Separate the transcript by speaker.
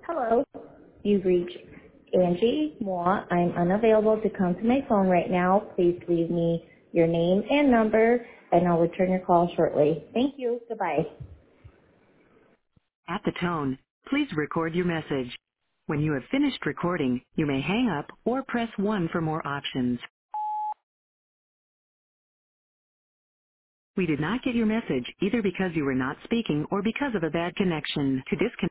Speaker 1: Hello. You've reached Angie Moore. I'm unavailable to come to my phone right now. Please leave me your name and number, and I'll return your call shortly. Thank you. Goodbye.
Speaker 2: At the tone, please record your message. When you have finished recording, you may hang up or press 1 for more options. We did not get your message either because you were not speaking or because of a bad connection. To disconnect